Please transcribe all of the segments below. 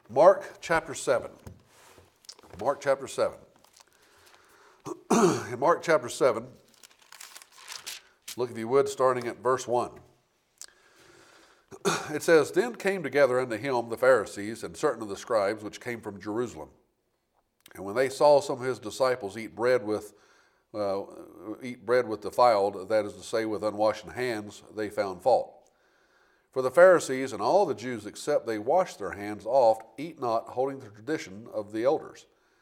Mark chapter 7. Mark chapter 7. In Mark chapter 7, look if you would, starting at verse 1. It says, Then came together unto him the Pharisees and certain of the scribes which came from Jerusalem. And when they saw some of his disciples eat bread with defiled, that is to say, with unwashed hands, they found fault. For the Pharisees and all the Jews, except they wash their hands oft, eat not, holding the tradition of the elders.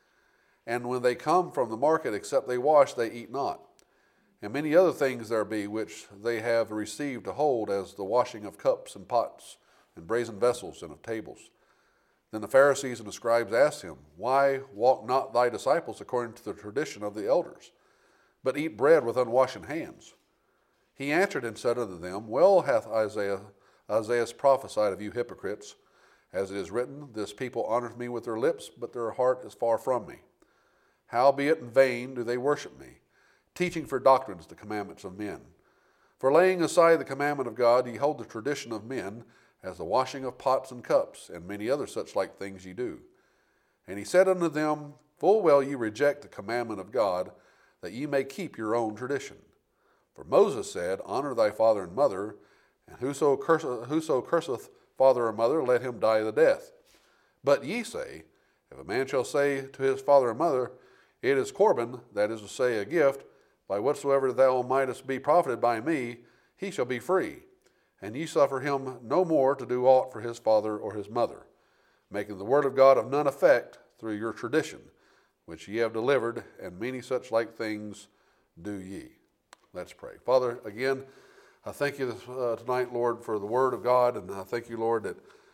And when they come from the market, except they wash, they eat not. And many other things there be which they have received to hold, as the washing of cups and pots and brazen vessels and of tables. Then the Pharisees and the scribes asked him, Why walk not thy disciples according to the tradition of the elders, but eat bread with unwashen hands? He answered and said unto them, Well hath Isaiah prophesied of you hypocrites, as it is written, This people honoreth me with their lips, but their heart is far from me. Howbeit in vain do they worship me, teaching for doctrines the commandments of men. For laying aside the commandment of God, ye hold the tradition of men, as the washing of pots and cups, and many other such like things ye do. And he said unto them, Full well ye reject the commandment of God, that ye may keep your own tradition. For Moses said, Honor thy father and mother, and whoso curseth father or mother, let him die the death. But ye say, If a man shall say to his father or mother, It is Corban, that is to say, a gift, by whatsoever thou mightest be profited by me, he shall be free. And ye suffer him no more to do aught for his father or his mother, making the word of God of none effect through your tradition, which ye have delivered, and many such like things do ye. Let's pray. Father, again, I thank you tonight, Lord, for the word of God, and I thank you, Lord,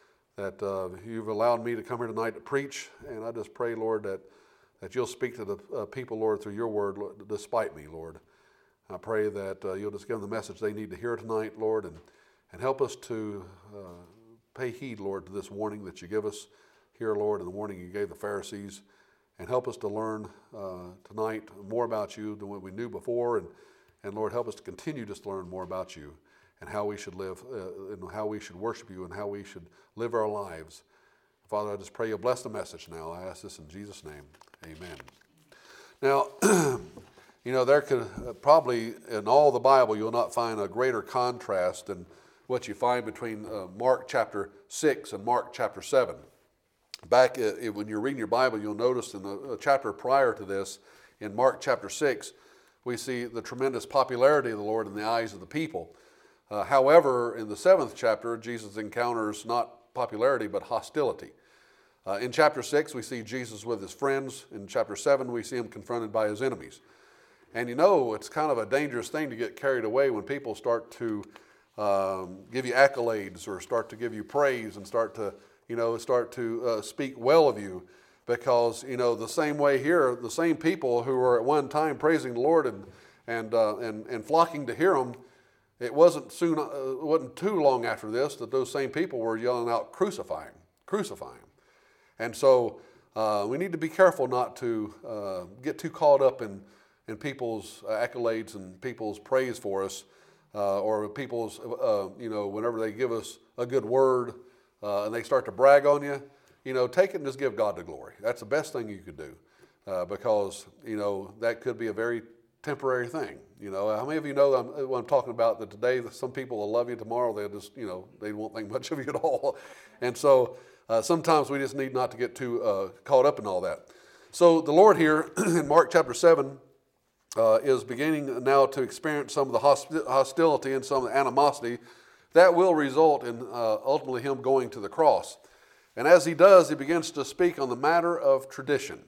that you've allowed me to come here tonight to preach, and I just pray, Lord, that you'll speak to the people, Lord, through your word, Lord, despite me, Lord. I pray that you'll just give them the message they need to hear tonight, Lord, and help us to pay heed, Lord, to this warning that you give us here, Lord, and the warning you gave the Pharisees, and help us to learn tonight more about you than what we knew before, and Lord, help us to continue just to learn more about you and how we should live, and how we should worship you, and how we should live our lives. Father, I just pray you'll bless the message now. I ask this in Jesus' name. Amen. Now, there could probably in all the Bible you'll not find a greater contrast than what you find between Mark chapter 6 and Mark chapter 7. Back when you're reading your Bible, you'll notice in the chapter prior to this, in Mark chapter 6, we see the tremendous popularity of the Lord in the eyes of the people. However, in the 7th chapter, Jesus encounters not popularity but hostility. In chapter 6, we see Jesus with his friends. In chapter 7, we see him confronted by his enemies. And it's kind of a dangerous thing to get carried away when people start to give you accolades or start to give you praise and start to speak well of you. Because, the same way here, the same people who were at one time praising the Lord and flocking to hear him, it wasn't too long after this that those same people were yelling out, crucify him, crucify him. And so we need to be careful not to get too caught up in people's accolades and people's praise for us, or people's, whenever they give us a good word and they start to brag on you, take it and just give God the glory. That's the best thing you could do, because, that could be a very temporary thing. How many of you know what I'm talking about, that today some people will love you, tomorrow they'll just, they won't think much of you at all. And so sometimes we just need not to get too caught up in all that. So the Lord here in Mark chapter 7 is beginning now to experience some of the hostility and some of the animosity that will result in ultimately him going to the cross. And as he does, he begins to speak on the matter of tradition.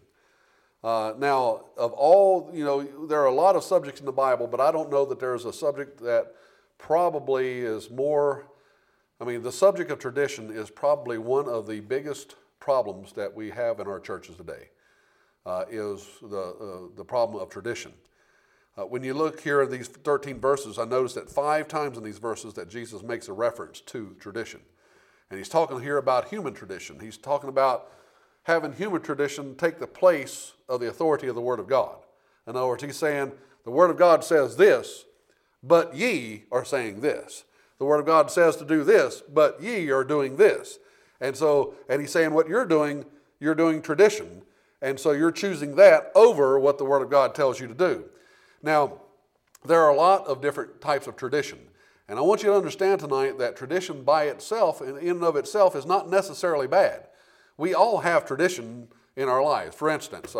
Now, of all, there are a lot of subjects in the Bible, but I don't know that there's a subject that probably is more, the subject of tradition is probably one of the biggest problems that we have in our churches today, is the problem of tradition. When you look here at these 13 verses, I noticed that 5 times in these verses that Jesus makes a reference to tradition. And he's talking here about human tradition. He's talking about having human tradition take the place of the authority of the Word of God. In other words, he's saying, the Word of God says this, but ye are saying this. The Word of God says to do this, but ye are doing this. And he's saying what you're doing tradition. And so you're choosing that over what the Word of God tells you to do. Now, there are a lot of different types of tradition. And I want you to understand tonight that tradition by itself, in and of itself, is not necessarily bad. We all have tradition in our lives. For instance,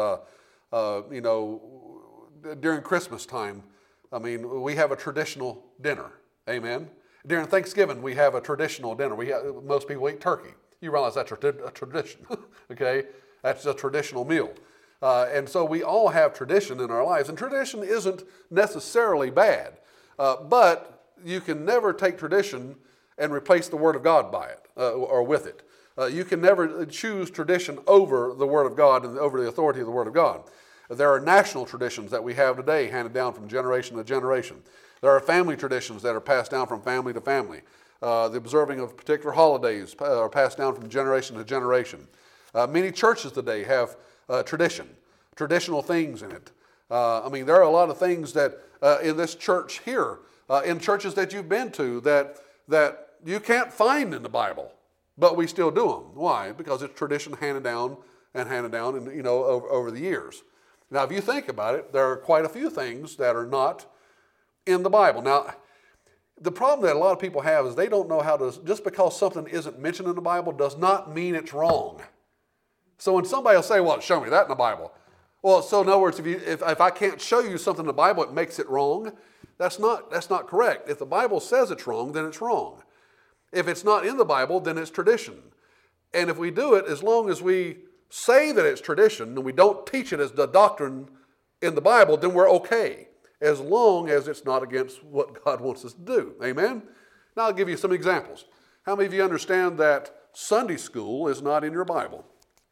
during Christmas time, we have a traditional dinner. Amen. During Thanksgiving, we have a traditional dinner. Most people eat turkey. You realize that's a tradition, okay? That's a traditional meal. And so we all have tradition in our lives, and tradition isn't necessarily bad. But you can never take tradition and replace the Word of God by it, or with it. You can never choose tradition over the Word of God and over the authority of the Word of God. There are national traditions that we have today handed down from generation to generation. There are family traditions that are passed down from family to family. The observing of particular holidays are passed down from generation to generation. Many churches today have traditional things in it. There are a lot of things that in this church here, in churches that you've been to, that you can't find in the Bible, but we still do them. Why? Because it's tradition handed down, and over the years. Now, if you think about it, there are quite a few things that are not in the Bible. Now, the problem that a lot of people have is they don't know how to, just because something isn't mentioned in the Bible does not mean it's wrong. So when somebody will say, well, show me that in the Bible. Well, so in other words, if I can't show you something in the Bible, it makes it wrong. That's not correct. If the Bible says it's wrong, then it's wrong. If it's not in the Bible, then it's tradition. And if we do it, as long as we say that it's tradition and we don't teach it as the doctrine in the Bible, then we're okay, as long as it's not against what God wants us to do. Amen? Now I'll give you some examples. How many of you understand that Sunday school is not in your Bible?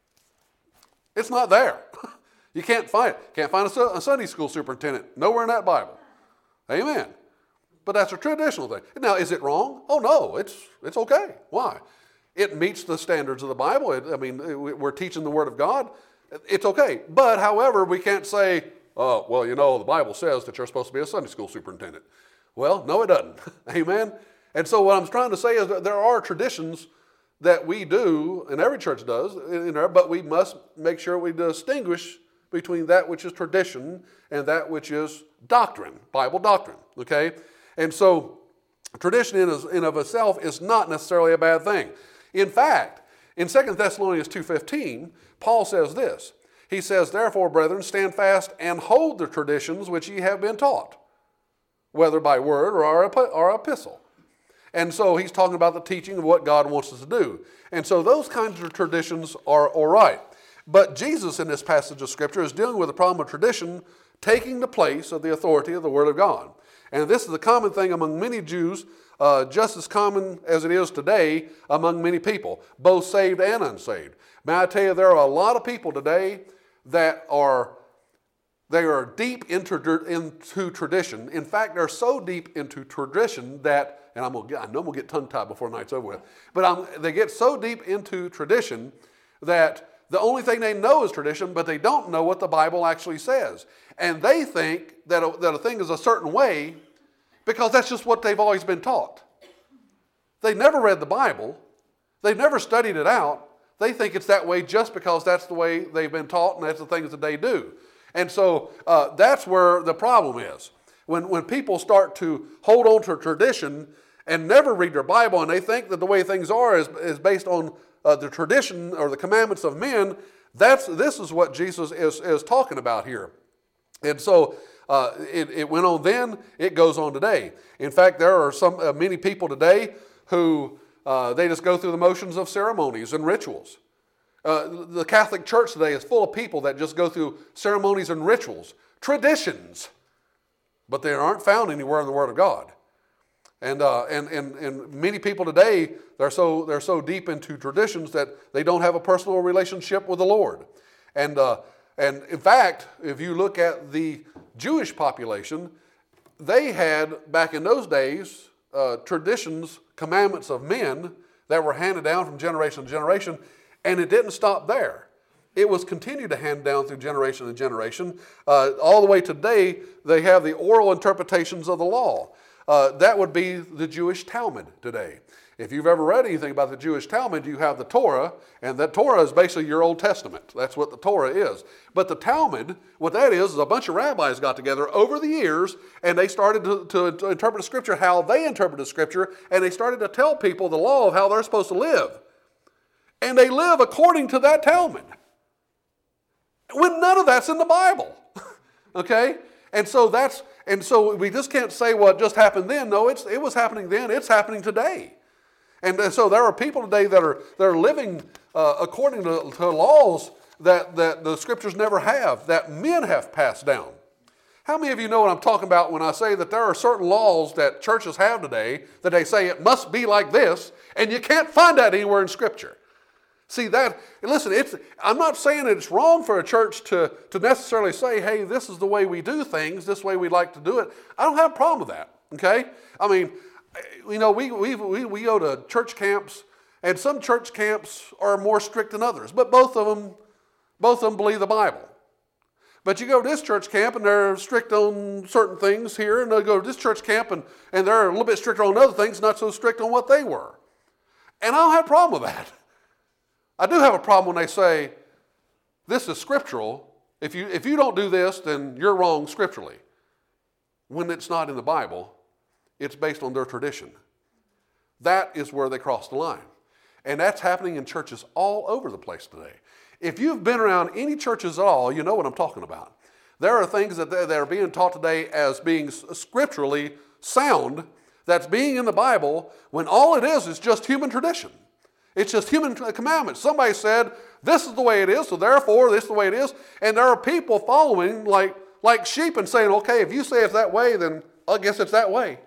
It's not there. You can't find it. Can't find a Sunday school superintendent. Nowhere in that Bible. Amen. But that's a traditional thing. Now, is it wrong? Oh, no. It's okay. Why? It meets the standards of the Bible. We're teaching the Word of God. It's okay. But, however, we can't say, oh, well, the Bible says that you're supposed to be a Sunday school superintendent. Well, no, it doesn't. Amen? And so what I'm trying to say is that there are traditions that we do, and every church does, but we must make sure we distinguish between that which is tradition and that which is doctrine, Bible doctrine, okay? And so tradition in of itself is not necessarily a bad thing. In fact, in 2 Thessalonians 2:15, Paul says this. He says, therefore, brethren, stand fast and hold the traditions which ye have been taught, whether by word or epistle. And so he's talking about the teaching of what God wants us to do. And so those kinds of traditions are all right. But Jesus in this passage of Scripture is dealing with the problem of tradition taking the place of the authority of the Word of God. And this is a common thing among many Jews, just as common as it is today among many people, both saved and unsaved. May I tell you, there are a lot of people today that are deep into tradition. In fact, they're so deep into tradition that, and I know I'm going to get tongue-tied before the night's over with, but they get so deep into tradition that the only thing they know is tradition, but they don't know what the Bible actually says. And they think that a thing is a certain way because that's just what they've always been taught. They never read the Bible. They've never studied it out. They think it's that way just because that's the way they've been taught and that's the things that they do. And so that's where the problem is. When people start to hold on to tradition and never read their Bible, and they think that the way things are is based on the tradition or the commandments of men, this is what Jesus is talking about here. And so it went on then, it goes on today. In fact, there are many people today who they just go through the motions of ceremonies and rituals. The Catholic Church today is full of people that just go through ceremonies and rituals, traditions, but they aren't found anywhere in the Word of God. And many people today, they're so deep into traditions that they don't have a personal relationship with the Lord. And in fact, if you look at the Jewish population, they had back in those days traditions, commandments of men that were handed down from generation to generation, and it didn't stop there. It was continued to hand down through generation to generation. All the way today, they have the oral interpretations of the law. That would be the Jewish Talmud today. If you've ever read anything about the Jewish Talmud, you have the Torah, and that Torah is basically your Old Testament. That's what the Torah is. But the Talmud, what that is a bunch of rabbis got together over the years, and they started to interpret the Scripture how they interpreted Scripture, and they started to tell people the law of how they're supposed to live. And they live according to that Talmud, when none of that's in the Bible. Okay? And so we just can't say, well, it just happened then. No, it was happening then. It's happening today. And so there are people today that are living according to laws that the Scriptures never have, that men have passed down. How many of you know what I'm talking about when I say that there are certain laws that churches have today that they say it must be like this, and you can't find that anywhere in Scripture? See that, listen, I'm not saying that it's wrong for a church to necessarily say, hey, this is the way we do things, this way we like to do it. I don't have a problem with that, okay? I mean, you know, we go to church camps, and some church camps are more strict than others, but both of them believe the Bible. But you go to this church camp, and they're strict on certain things here, and they go to this church camp, and they're a little bit stricter on other things, not so strict on what they were. And I don't have a problem with that. I do have a problem when they say, this is scriptural. If you don't do this, then you're wrong scripturally. When it's not in the Bible, it's based on their tradition. That is where they cross the line. And that's happening in churches all over the place today. If you've been around any churches at all, you know what I'm talking about. There are things that are being taught today as being scripturally sound, that's being in the Bible, when all it is just human tradition. It's just human commandments. Somebody said, this is the way it is, so therefore this is the way it is. And there are people following like sheep and saying, okay, if you say it's that way, then I guess it's that way.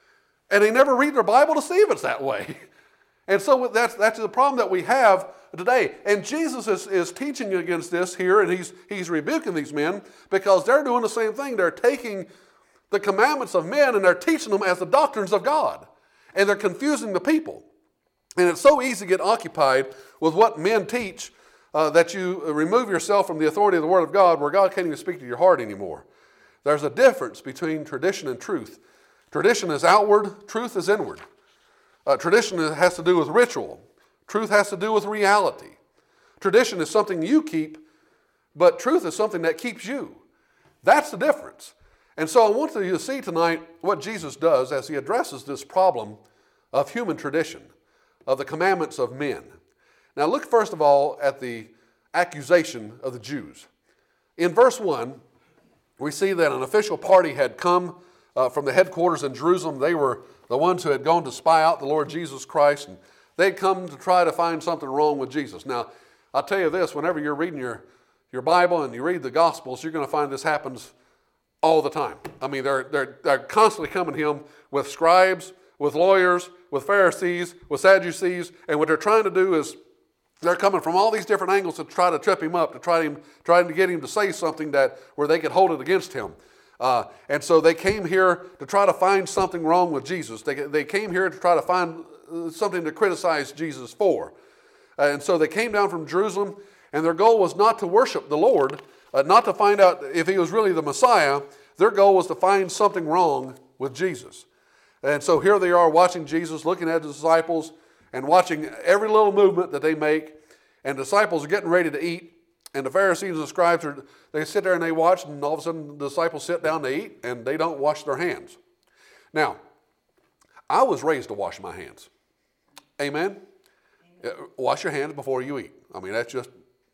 And they never read their Bible to see if it's that way. And so that's the problem that we have today. And Jesus is teaching against this here, and he's rebuking these men because they're doing the same thing. They're taking the commandments of men and they're teaching them as the doctrines of God. And they're confusing the people. And it's so easy to get occupied with what men teach that you remove yourself from the authority of the Word of God, where God can't even speak to your heart anymore. There's a difference between tradition and truth. Tradition is outward, truth is inward. Tradition has to do with ritual. Truth has to do with reality. Tradition is something you keep, but truth is something that keeps you. That's the difference. And so I want you to see tonight what Jesus does as he addresses this problem of human tradition, of the commandments of men. Now look first of all at the accusation of the Jews. In verse 1, we see that an official party had come from the headquarters in Jerusalem. They were the ones who had gone to spy out the Lord Jesus Christ, and they'd come to try to find something wrong with Jesus. Now, I'll tell you this, whenever you're reading your Bible and you read the Gospels, you're going to find this happens all the time. I mean, they're constantly coming to him with scribes, with lawyers, with Pharisees, with Sadducees, and what they're trying to do is they're coming from all these different angles to try to trip him up, trying to get him to say something where they could hold it against him. And so they came here to try to find something wrong with Jesus. They came here to try to find something to criticize Jesus for. And so they came down from Jerusalem, and their goal was not to worship the Lord, not to find out if he was really the Messiah. Their goal was to find something wrong with Jesus. And so here they are watching Jesus, looking at the disciples, and watching every little movement that they make. And the disciples are getting ready to eat. And the Pharisees and the scribes, they sit there and they watch, and all of a sudden the disciples sit down to eat, and they don't wash their hands. Now, I was raised to wash my hands. Amen? Wash your hands before you eat. I mean, it's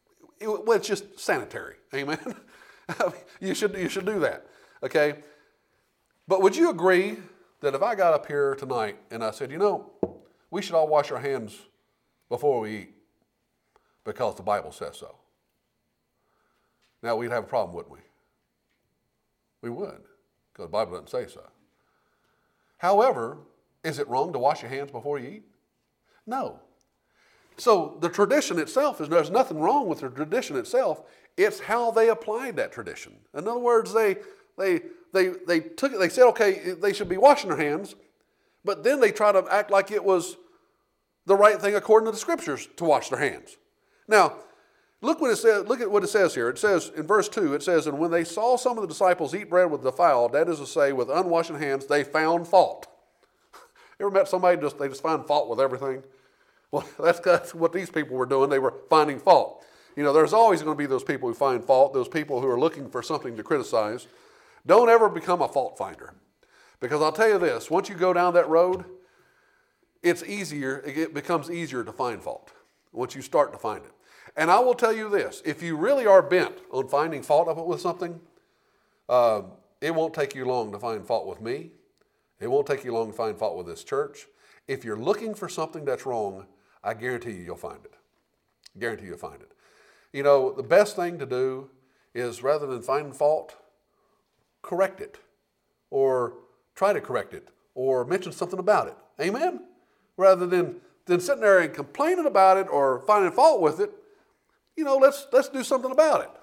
just sanitary. Amen? You should do that. Okay? But would you agree that if I got up here tonight and I said, we should all wash our hands before we eat because the Bible says so? Now, we'd have a problem, wouldn't we? We would, because the Bible doesn't say so. However, is it wrong to wash your hands before you eat? No. So the tradition itself, there's nothing wrong with the tradition itself. It's how they applied that tradition. In other words, they took it, they said, okay, they should be washing their hands, but then they try to act like it was the right thing according to the Scriptures to wash their hands. Now, look at what it says here. It says in verse 2, it says, and when they saw some of the disciples eat bread with defiled, that is to say, with unwashed hands, they found fault. Ever met somebody they just find fault with everything? Well, that's what these people were doing. They were finding fault. There's always going to be those people who find fault, those people who are looking for something to criticize. Don't ever become a fault finder. Because I'll tell you this, once you go down that road, it becomes easier to find fault once you start to find it. And I will tell you this, if you really are bent on finding fault with something, it won't take you long to find fault with me. It won't take you long to find fault with this church. If you're looking for something that's wrong, I guarantee you you'll find it. Guarantee you'll find it. The best thing to do is, rather than finding fault, correct it, or try to correct it, or mention something about it. Amen? Rather than sitting there and complaining about it or finding fault with it, let's do something about it.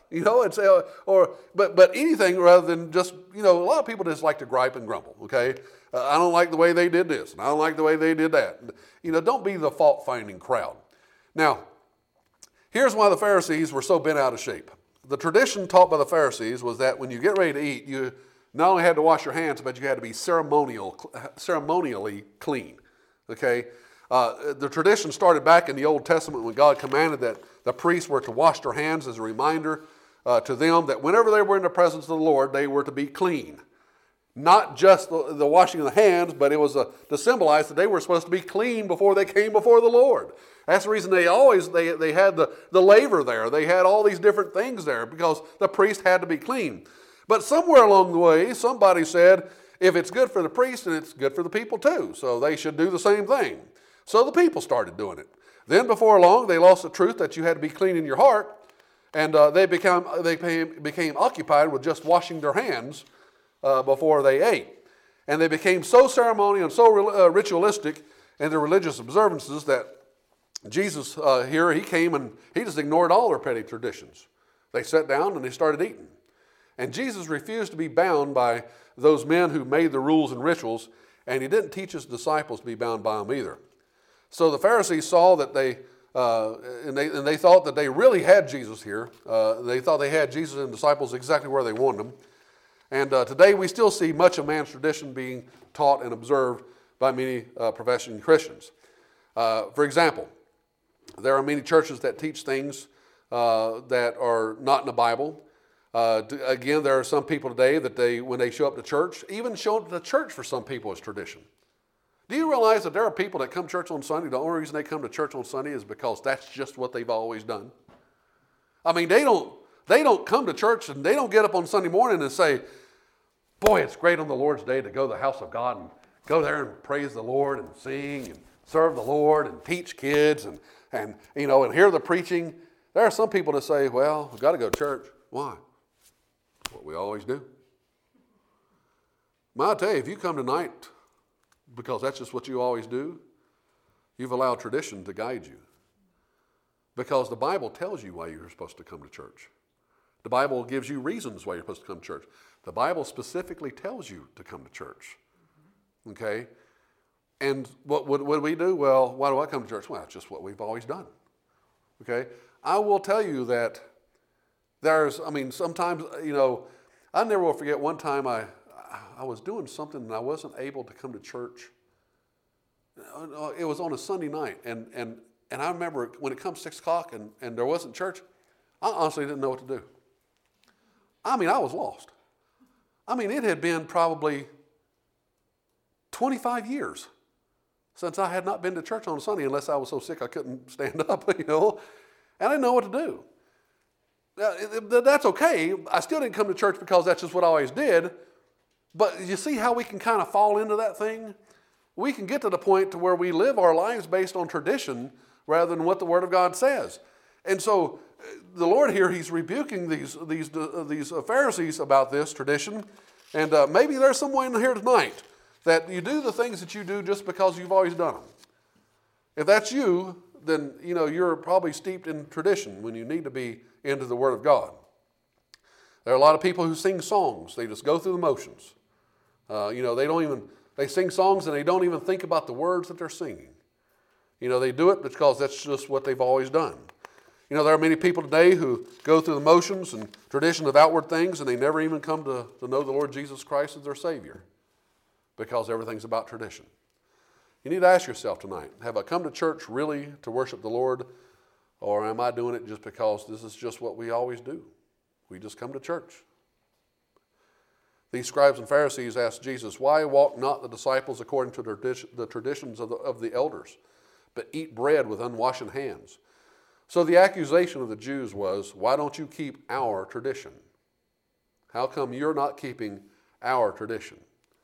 But anything rather than just, a lot of people just like to gripe and grumble, okay? I don't like the way they did this, and I don't like the way they did that. Don't be the fault-finding crowd. Now, here's why the Pharisees were so bent out of shape. The tradition taught by the Pharisees was that when you get ready to eat, you not only had to wash your hands, but you had to be ceremonially clean, okay? The tradition started back in the Old Testament when God commanded that the priests were to wash their hands as a reminder to them that whenever they were in the presence of the Lord, they were to be clean. Not just the washing of the hands, but it was to symbolize that they were supposed to be clean before they came before the Lord. That's the reason they had the laver there. They had all these different things there because the priest had to be clean. But somewhere along the way, somebody said, if it's good for the priest, then it's good for the people too. So they should do the same thing. So the people started doing it. Then before long, they lost the truth that you had to be clean in your heart, and they became occupied with just washing their hands before they ate. And they became so ceremonial and so ritualistic in their religious observances that Jesus here, he came and he just ignored all their petty traditions. They sat down and they started eating. And Jesus refused to be bound by those men who made the rules and rituals, and he didn't teach his disciples to be bound by them either. So the Pharisees saw that they thought that they really had Jesus here. They thought they had Jesus and disciples exactly where they wanted them. And today we still see much of man's tradition being taught and observed by many professing Christians. For example, there are many churches that teach things that are not in the Bible. Again, there are some people today that when they show up to church, even showing up to church for some people is tradition. Do you realize that there are people that come to church on Sunday, the only reason they come to church on Sunday is because that's just what they've always done? I mean, they don't come to church and they don't get up on Sunday morning and say, boy, it's great on the Lord's Day to go to the house of God and go there and praise the Lord and sing and serve the Lord and teach kids and hear the preaching. There are some people that say, well, we've got to go to church. Why? What we always do. Well, I'll tell you, if you come tonight because that's just what you always do, you've allowed tradition to guide you. Because the Bible tells you why you're supposed to come to church. The Bible gives you reasons why you're supposed to come to church. The Bible specifically tells you to come to church. Okay? And what would we do? Well, why do I come to church? Well, it's just what we've always done. Okay? I will tell you that sometimes, I never will forget one time I was doing something and I wasn't able to come to church. It was on a Sunday night. And I remember when it comes 6 o'clock and there wasn't church, I honestly didn't know what to do. I was lost. It had been probably 25 years since I had not been to church on a Sunday unless I was so sick I couldn't stand up, and I didn't know what to do. That's okay. I still didn't come to church because that's just what I always did. But you see how we can kind of fall into that thing? We can get to the point to where we live our lives based on tradition rather than what the Word of God says. And so the Lord here, He's rebuking these Pharisees about this tradition. And maybe there's someone here tonight that you do the things that you do just because you've always done them. If that's you, then you're probably steeped in tradition when you need to be into the Word of God. There are a lot of people who sing songs. They just go through the motions. They sing songs and they don't even think about the words that they're singing. They do it because that's just what they've always done. There are many people today who go through the motions and tradition of outward things and they never even come to know the Lord Jesus Christ as their Savior because everything's about tradition. You need to ask yourself tonight, have I come to church really to worship the Lord, or am I doing it just because this is just what we always do? We just come to church. These scribes and Pharisees asked Jesus, why walk not the disciples according to the traditions of the elders, but eat bread with unwashed hands? So the accusation of the Jews was, why don't you keep our tradition? How come you're not keeping our tradition?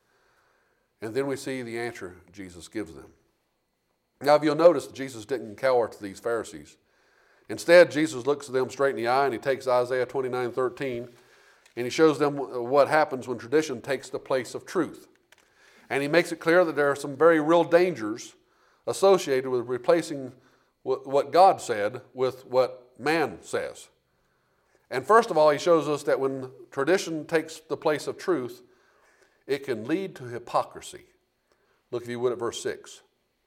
And then we see the answer Jesus gives them. Now, if you'll notice, Jesus didn't cower to these Pharisees. Instead, Jesus looks them straight in the eye and he takes Isaiah 29:13 and he shows them what happens when tradition takes the place of truth. And he makes it clear that there are some very real dangers associated with replacing what God said with what man says. And first of all, he shows us that when tradition takes the place of truth, it can lead to hypocrisy. Look, if you would, at verse 6.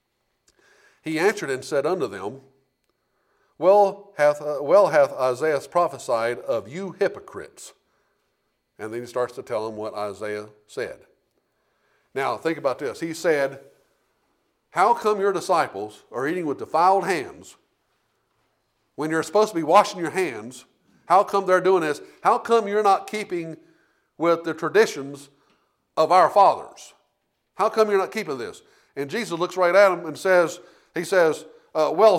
He answered and said unto them, Well hath Isaiah prophesied of you hypocrites. And then he starts to tell them what Isaiah said. Now, think about this. He said, how come your disciples are eating with defiled hands when you're supposed to be washing your hands? How come they're doing this? How come you're not keeping with the traditions of our fathers? How come you're not keeping this? And Jesus looks right at them and says, well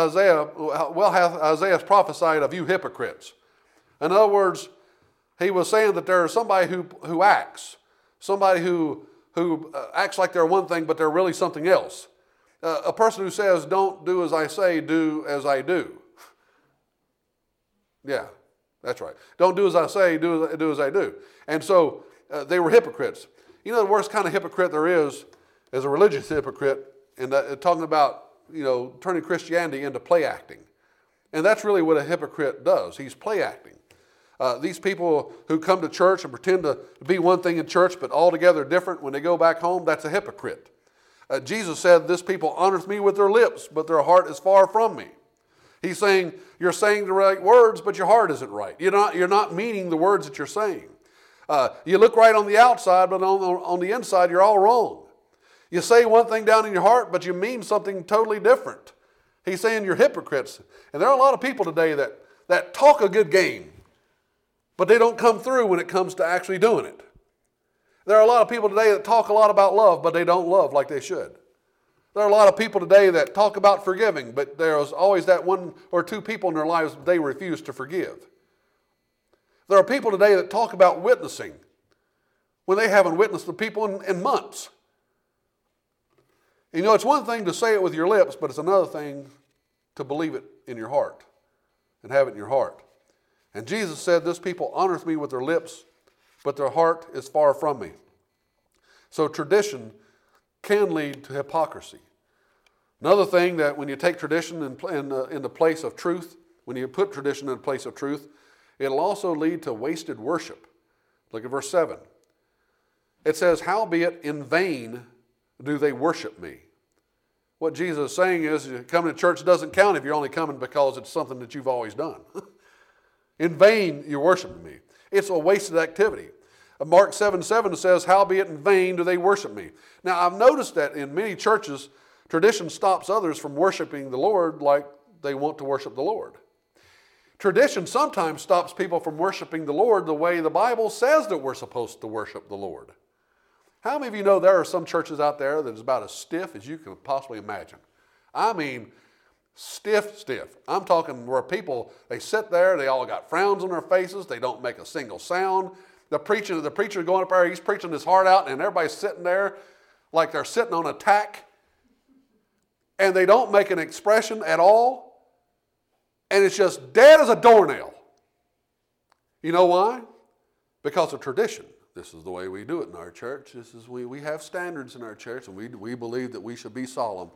hath Isaiah prophesied of you hypocrites. In other words, he was saying that there is somebody who acts, somebody who acts like they're one thing, but they're really something else. A person who says, don't do as I say, do as I do. Yeah, that's right. Don't do as I say, do as I do. And so they were hypocrites. You know, the worst kind of hypocrite there is a religious hypocrite, and talking about, turning Christianity into play acting. And that's really what a hypocrite does. He's play acting. These people who come to church and pretend to be one thing in church but altogether different when they go back home, that's a hypocrite. Jesus said, this people honors me with their lips, but their heart is far from me. He's saying, you're saying the right words, but your heart isn't right. You're not meaning the words that you're saying. You look right on the outside, but on the inside, you're all wrong. You say one thing down in your heart, but you mean something totally different. He's saying you're hypocrites. And there are a lot of people today that talk a good game, but they don't come through when it comes to actually doing it. There are a lot of people today that talk a lot about love, but they don't love like they should. There are a lot of people today that talk about forgiving, but there's always that one or two people in their lives that they refuse to forgive. There are people today that talk about witnessing when they haven't witnessed to people in months. It's one thing to say it with your lips, but it's another thing to believe it in your heart and have it in your heart. And Jesus said, this people honors me with their lips, but their heart is far from me. So tradition can lead to hypocrisy. Another thing, that when you take tradition in the place of truth, when you put tradition in the place of truth, it'll also lead to wasted worship. Look at verse 7. It says, howbeit in vain do they worship me. What Jesus is saying is, coming to church doesn't count if you're only coming because it's something that you've always done. In vain you're worshiping me. It's a wasted activity. Mark 7:7 says, howbeit in vain do they worship me. Now, I've noticed that in many churches, tradition stops others from worshiping the Lord like they want to worship the Lord. Tradition sometimes stops people from worshiping the Lord the way the Bible says that we're supposed to worship the Lord. How many of you know there are some churches out there that is about as stiff as you can possibly imagine? I mean, stiff. I'm talking where people, they sit there, they all got frowns on their faces, they don't make a single sound. The preacher going up there, he's preaching his heart out, and everybody's sitting there like they're sitting on a tack, and they don't make an expression at all, and it's just dead as a doornail. You know why? Because of tradition. This is the way we do it in our church. We have standards in our church, and we believe that we should be solemn.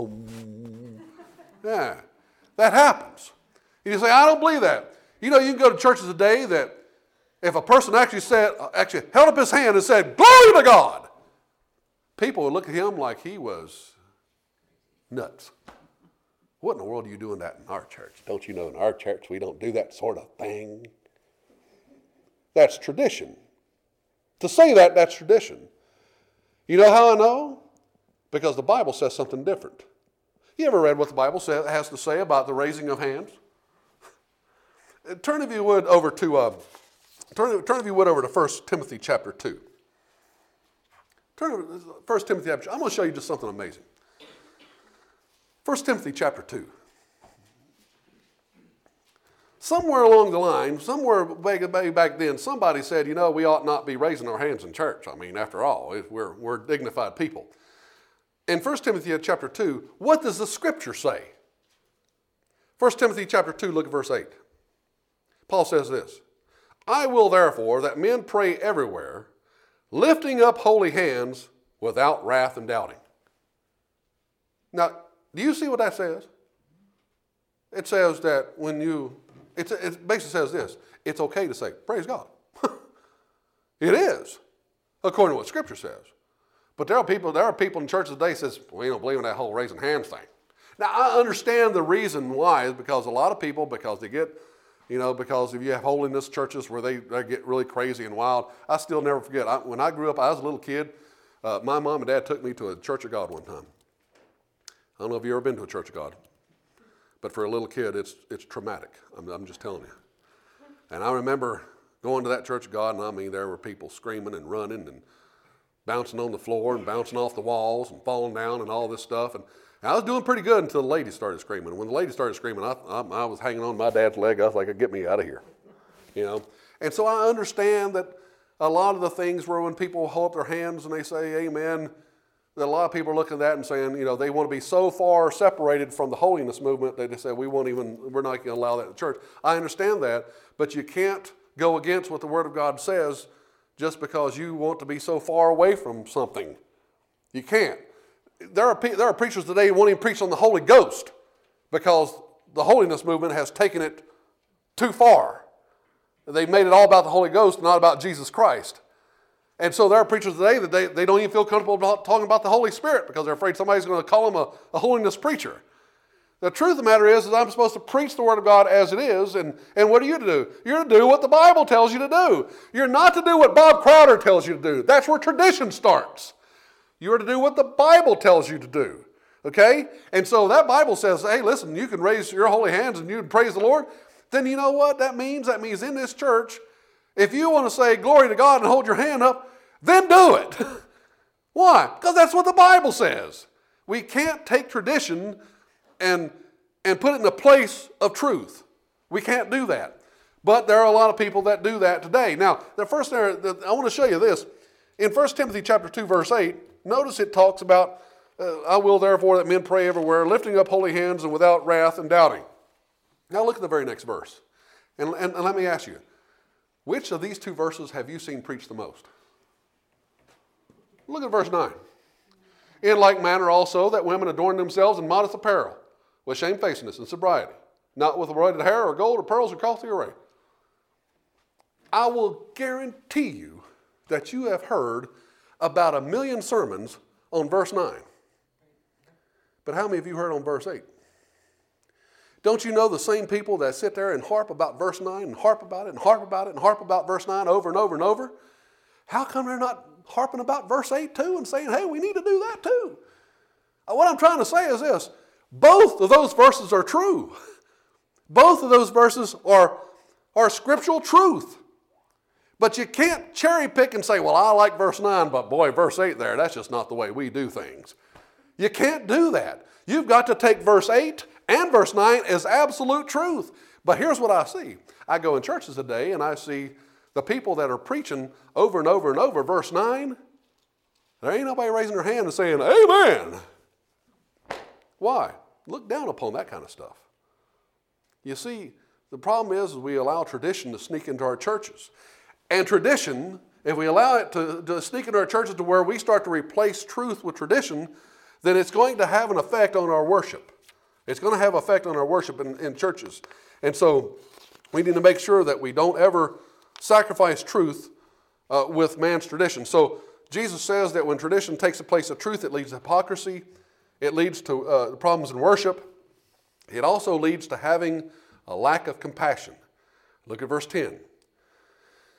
Yeah, that happens. You say, I don't believe that. You can go to churches today that if a person actually held up his hand and said, glory to God, people would look at him like he was nuts. What in the world are you doing that in our church? Don't you know in our church we don't do that sort of thing? That's tradition. To say that, that's tradition. You know how I know? because the Bible says something different. You ever read what the Bible has to say about the raising of hands? Turn, if you would, over to 1 Timothy chapter 2. Turn to 1 Timothy chapter 2. I'm going to show you just something amazing. 1 Timothy chapter 2. Somewhere along the line, somewhere back then, somebody said, we ought not be raising our hands in church. I mean, after all, we're dignified people. In 1 Timothy chapter 2, what does the Scripture say? 1 Timothy chapter 2, look at verse 8. Paul says this, I will therefore that men pray everywhere, lifting up holy hands without wrath and doubting. Now, do you see what that says? It says that it basically says this, it's okay to say, praise God. It is, according to what Scripture says. But there are people in churches today that says, we don't believe in that whole raising hands thing. Now, I understand the reason why is because a lot of people, because they get, because if you have holiness churches where they get really crazy and wild. I still never forget, when I grew up, I was a little kid, my mom and dad took me to a Church of God one time. I don't know if you've ever been to a Church of God, but for a little kid, it's traumatic. I'm just telling you. And I remember going to that Church of God, and I mean, there were people screaming and running and bouncing on the floor and bouncing off the walls and falling down and all this stuff. And I was doing pretty good until the ladies started screaming. When the ladies started screaming, I was hanging on my dad's leg. I was like, get me out of here, And so I understand that a lot of the things where when people hold up their hands and they say amen, that a lot of people are looking at that and saying, they want to be so far separated from the holiness movement that they say, we're not going to allow that in the church. I understand that, but you can't go against what the Word of God says just because you want to be so far away from something. You can't. There are preachers today who won't even preach on the Holy Ghost because the holiness movement has taken it too far. They've made it all about the Holy Ghost, not about Jesus Christ. And so there are preachers today that they don't even feel comfortable talking about the Holy Spirit because they're afraid somebody's going to call them a holiness preacher. The truth of the matter is I'm supposed to preach the Word of God as it is, and what are you to do? You're to do what the Bible tells you to do. You're not to do what Bob Crowder tells you to do. That's where tradition starts. You are to do what the Bible tells you to do, okay? And so that Bible says, hey, listen, you can raise your holy hands and you can praise the Lord. Then you know what that means? That means in this church, if you want to say glory to God and hold your hand up, then do it. Why? Because that's what the Bible says. We can't take tradition and put it in the place of truth. We can't do that. But there are a lot of people that do that today. Now, the first thing I want to show you this. In 1 Timothy chapter 2, verse 8, notice it talks about, I will therefore that men pray everywhere, lifting up holy hands and without wrath and doubting. Now look at the very next verse. And let me ask you, which of these two verses have you seen preached the most? Look at verse 9. In like manner also that women adorn themselves in modest apparel, with shamefacedness and sobriety, not with embroidered hair or gold or pearls or costly array. I will guarantee you that you have heard about 1 million sermons on verse 9. But how many of you heard on verse 8? Don't you know the same people that sit there and harp about verse 9 and harp about it and harp about it and harp about verse 9 over and over and over? How come they're not harping about verse 8 too and saying, hey, we need to do that too? What I'm trying to say is this. Both of those verses are true. Both of those verses are scriptural truth. But you can't cherry pick and say, well, I like verse 9, but boy, verse 8 there, that's just not the way we do things. You can't do that. You've got to take verse 8 and verse 9 as absolute truth. But here's what I see. I go in churches today and I see the people that are preaching over and over and over verse 9. There ain't nobody raising their hand and saying, amen. Why? Look down upon that kind of stuff. You see, the problem is we allow tradition to sneak into our churches. And tradition, if we allow it to sneak into our churches to where we start to replace truth with tradition, then it's going to have an effect on our worship. It's going to have an effect on our worship in churches. And so we need to make sure that we don't ever sacrifice truth with man's tradition. So Jesus says that when tradition takes the place of truth, it leads to hypocrisy. It leads to problems in worship. It also leads to having a lack of compassion. Look at verse 10.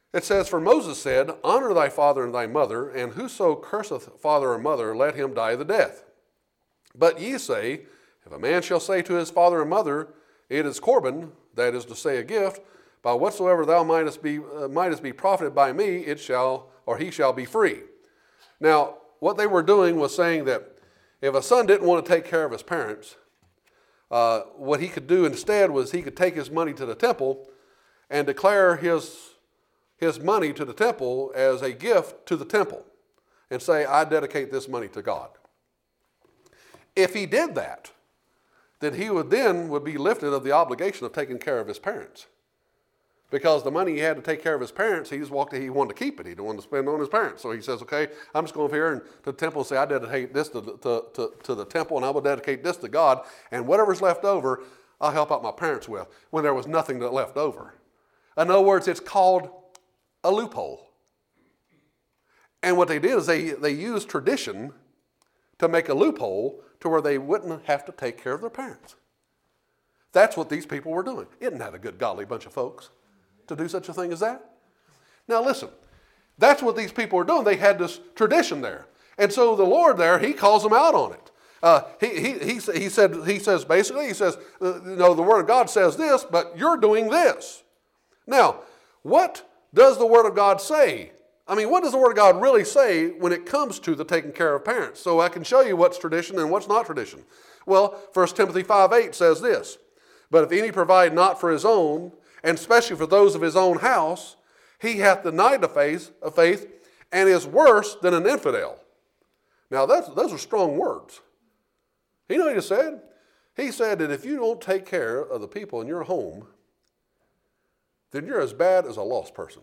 It says, for Moses said, honor thy father and thy mother, and whoso curseth father or mother, let him die the death. But ye say, if a man shall say to his father and mother, it is Corban, that is to say a gift, by whatsoever thou mightest be profited by me, it shall, or he shall be free. Now, what they were doing was saying that if a son didn't want to take care of his parents, what he could do instead was he could take his money to the temple and declare his money to the temple as a gift to the temple and say, I dedicate this money to God. If he did that, then he would be lifted of the obligation of taking care of his parents. Because the money he had to take care of his parents, he wanted to keep it. He didn't want to spend on his parents. So he says, okay, I'm just going over here and to the temple and say, I dedicate this to the temple, and I will dedicate this to God, and whatever's left over, I'll help out my parents with, when there was nothing left over. In other words, it's called a loophole. And what they did is they used tradition to make a loophole to where they wouldn't have to take care of their parents. That's what these people were doing. Isn't that a good, godly bunch of folks to do such a thing as that? Now listen, that's what these people were doing. They had this tradition there. And so the Lord there, he calls them out on it. He says, the Word of God says this, but you're doing this. Now, what does the Word of God say? I mean, what does the Word of God really say when it comes to the taking care of parents? So I can show you what's tradition and what's not tradition. Well, 1 Timothy 5:8 says this, but if any provide not for his own, and especially for those of his own house, he hath denied the faith and is worse than an infidel. Now, those are strong words. You know what he said? He said that if you don't take care of the people in your home, then you're as bad as a lost person.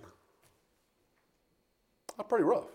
That's pretty rough.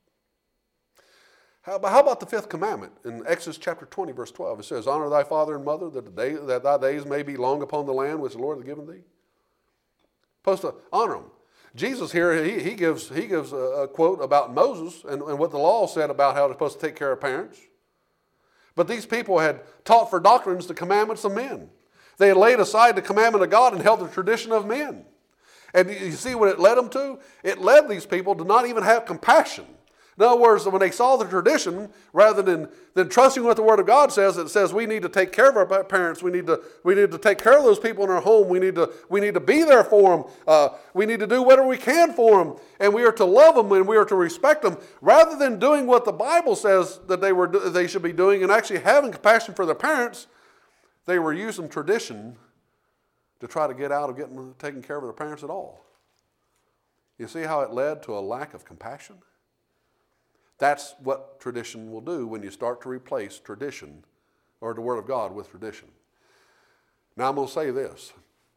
How about the fifth commandment? In Exodus chapter 20, verse 12, it says, honor thy father and mother, that thy days may be long upon the land which the Lord hath given thee. Supposed to honor them. Jesus here, he gives a quote about Moses and what the law said about how they're supposed to take care of parents. But these people had taught for doctrines the commandments of men. They had laid aside the commandment of God and held the tradition of men. And you see what it led them to? It led these people to not even have compassion. In other words, when they saw the tradition, rather than trusting what the Word of God says, it says we need to take care of our parents. We need to take care of those people in our home. We need to be there for them. We need to do whatever we can for them. And we are to love them and we are to respect them. Rather than doing what the Bible says that they should be doing and actually having compassion for their parents, they were using tradition to try to get out of taking care of their parents at all. You see how it led to a lack of compassion? That's what tradition will do when you start to replace tradition or the Word of God with tradition. Now I'm going to say this.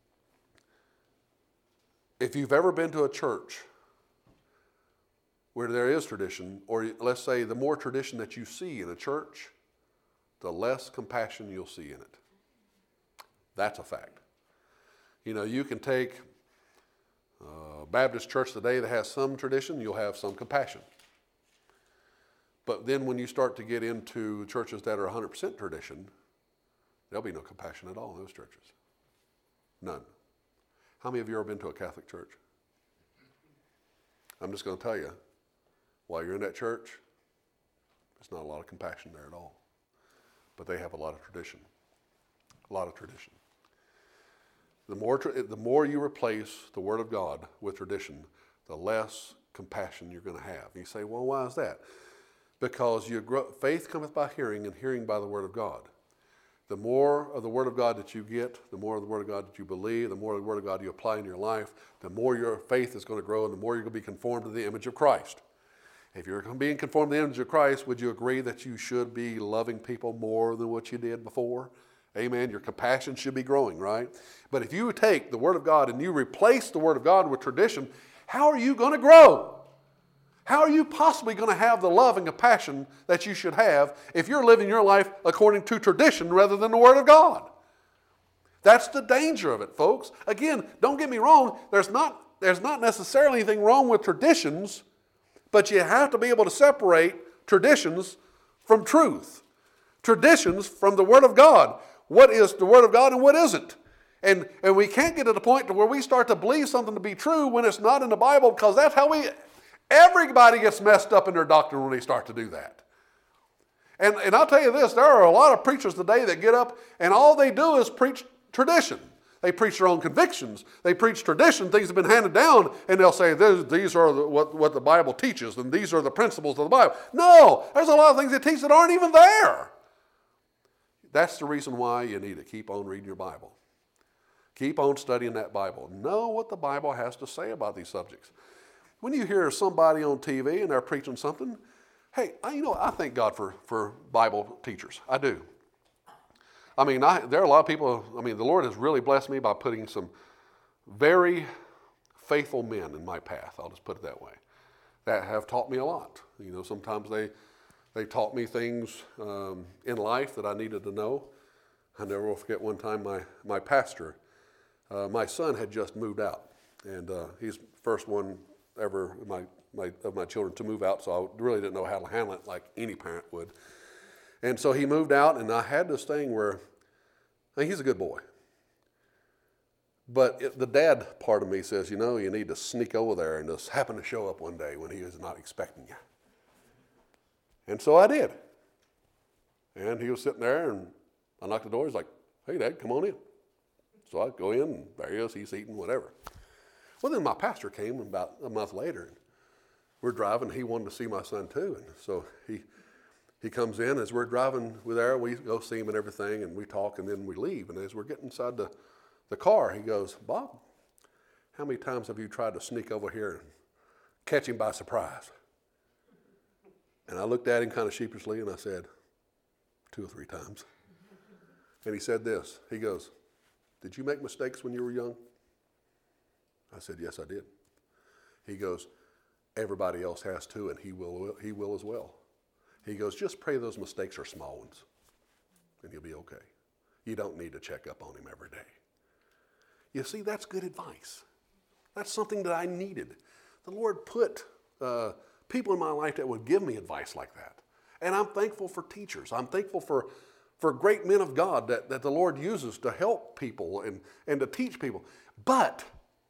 If you've ever been to a church where there is tradition, or let's say the more tradition that you see in a church, the less compassion you'll see in it. That's a fact. You know, you can take a Baptist church today that has some tradition, you'll have some compassion. But then when you start to get into churches that are 100% tradition, there'll be no compassion at all in those churches. None. How many of you have ever been to a Catholic church? I'm just going to tell you, while you're in that church, there's not a lot of compassion there at all. But they have a lot of tradition. A lot of tradition. The more you replace the Word of God with tradition, the less compassion you're going to have. And you say, well, why is that? Because faith cometh by hearing, and hearing by the Word of God. The more of the Word of God that you get, the more of the Word of God that you believe, the more of the Word of God you apply in your life, the more your faith is going to grow, and the more you're going to be conformed to the image of Christ. If you're being conformed to the image of Christ, would you agree that you should be loving people more than what you did before? Amen. Your compassion should be growing, right? But if you take the Word of God and you replace the Word of God with tradition, how are you going to grow? How are you possibly going to have the love and compassion that you should have if you're living your life according to tradition rather than the Word of God? That's the danger of it, folks. Again, don't get me wrong. There's not necessarily anything wrong with traditions, but you have to be able to separate traditions from truth. Traditions from the Word of God. What is the Word of God and what isn't? And we can't get to the point to where we start to believe something to be true when it's not in the Bible, because that's how everybody gets messed up in their doctrine when they start to do that. And I'll tell you this, there are a lot of preachers today that get up and all they do is preach tradition. They preach their own convictions. They preach tradition, things have been handed down, and they'll say, these are what the Bible teaches, and these are the principles of the Bible. No, there's a lot of things they teach that aren't even there. That's the reason why you need to keep on reading your Bible. Keep on studying that Bible. Know what the Bible has to say about these subjects. When you hear somebody on TV and they're preaching something, hey, I thank God for Bible teachers. I do. I mean, there are a lot of people, the Lord has really blessed me by putting some very faithful men in my path, I'll just put it that way, that have taught me a lot. Sometimes they taught me things in life that I needed to know. I never will forget one time my pastor, my son had just moved out, and he's the first one ever of my children to move out, so I really didn't know how to handle it like any parent would. And so he moved out, and I had this thing where, he's a good boy. But the dad part of me says, you need to sneak over there and just happen to show up one day when he was not expecting you. And so I did. And he was sitting there, and I knocked the door. He's like, hey, Dad, come on in. So I go in, and there he is. He's eating whatever. Well, then my pastor came about a month later, and we're driving. He wanted to see my son too, and so he comes in. As we're driving there, we go see him and everything, and we talk, and then we leave. And as we're getting inside the car, he goes, Bob, how many times have you tried to sneak over here and catch him by surprise? And I looked at him kind of sheepishly, and I said, 2 or 3 times. And he said this. He goes, did you make mistakes when you were young? I said, yes, I did. He goes, everybody else has too, and he will as well. He goes, just pray those mistakes are small ones, and you'll be okay. You don't need to check up on him every day. You see, that's good advice. That's something that I needed. The Lord put people in my life that would give me advice like that. And I'm thankful for teachers. I'm thankful for great men of God that the Lord uses to help people and to teach people. But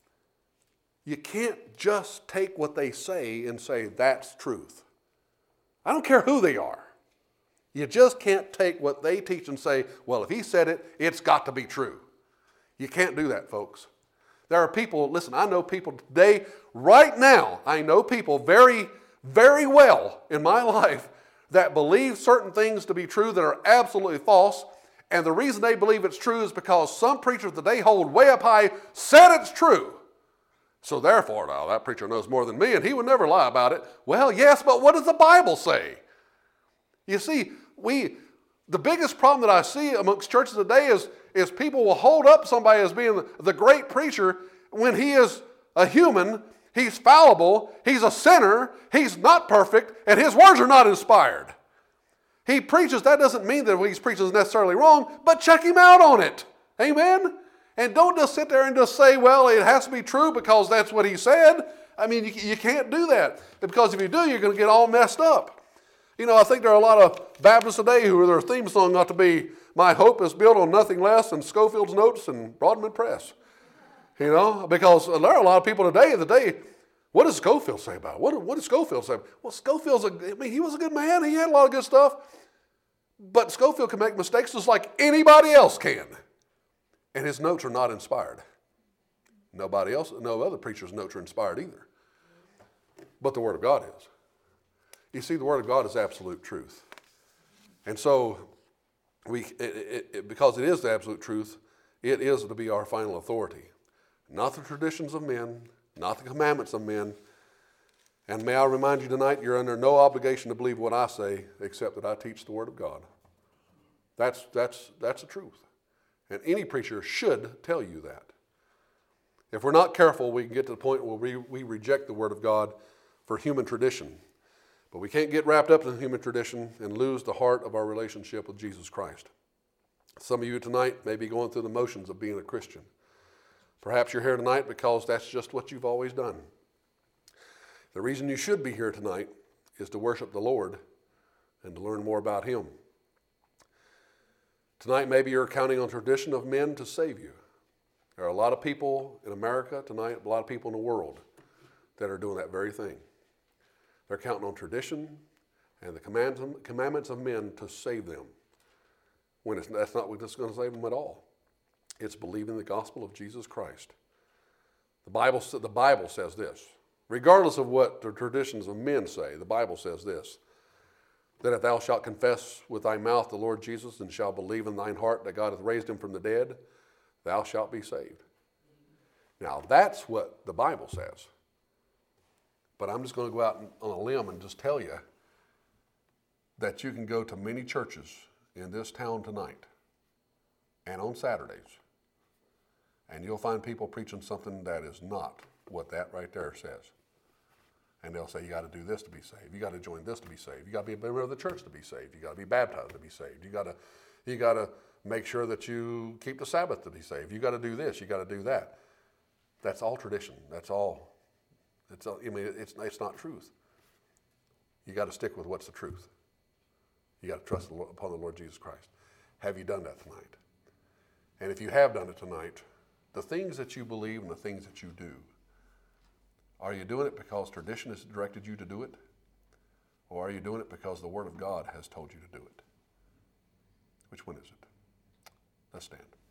you can't just take what they say and say, that's truth. I don't care who they are. You just can't take what they teach and say, well, if he said it, it's got to be true. You can't do that, folks. There are people, listen, I know people today, right now, I know people very, very well in my life that believe certain things to be true that are absolutely false. And the reason they believe it's true is because some preachers that they hold way up high said it's true. So therefore, now, that preacher knows more than me, and he would never lie about it. Well, yes, but what does the Bible say? You see, the biggest problem that I see amongst churches today is people will hold up somebody as being the great preacher when he is a human, he's fallible, he's a sinner, he's not perfect, and his words are not inspired. He preaches, that doesn't mean that what he's preaching is necessarily wrong, but check him out on it. Amen? And don't just sit there and just say, well, it has to be true because that's what he said. You can't do that. Because if you do, you're going to get all messed up. I think there are a lot of Baptists today who their theme song ought to be, my hope is built on nothing less than Schofield's Notes and Broadman Press. Because there are a lot of people today, what does Scofield say about it? What does Scofield say? Well, Scofield's he was a good man. He had a lot of good stuff. But Scofield can make mistakes just like anybody else can. And his notes are not inspired. No other preacher's notes are inspired either. But the Word of God is. You see, the Word of God is absolute truth. And so, because it is the absolute truth, it is to be our final authority. Not the traditions of men, not the commandments of men. And may I remind you tonight, you're under no obligation to believe what I say, except that I teach the Word of God. That's the truth. And any preacher should tell you that. If we're not careful, we can get to the point where we reject the Word of God for human tradition. But we can't get wrapped up in human tradition and lose the heart of our relationship with Jesus Christ. Some of you tonight may be going through the motions of being a Christian. Perhaps you're here tonight because that's just what you've always done. The reason you should be here tonight is to worship the Lord and to learn more about Him. Tonight, maybe you're counting on tradition of men to save you. There are a lot of people in America tonight, a lot of people in the world that are doing that very thing. They're counting on tradition and the commandments of men to save them, when that's not what's going to save them at all. It's believing the gospel of Jesus Christ. The Bible says this. Regardless of what the traditions of men say, the Bible says this, that if thou shalt confess with thy mouth the Lord Jesus and shalt believe in thine heart that God hath raised him from the dead, thou shalt be saved. Now, that's what the Bible says. But I'm just going to go out on a limb and just tell you that you can go to many churches in this town tonight and on Saturdays, and you'll find people preaching something that is not what that right there says. And they'll say, you got to do this to be saved. You got to join this to be saved. You got to be a member of the church to be saved. You got to be baptized to be saved. You got to make sure that you keep the Sabbath to be saved. You got to do this. You got to do that. That's all tradition. That's all. It's not truth. You got to stick with what's the truth. You got to trust upon the Lord Jesus Christ. Have you done that tonight? And if you have done it tonight, the things that you believe and the things that you do, are you doing it because tradition has directed you to do it? Or are you doing it because the Word of God has told you to do it? Which one is it? Let's stand.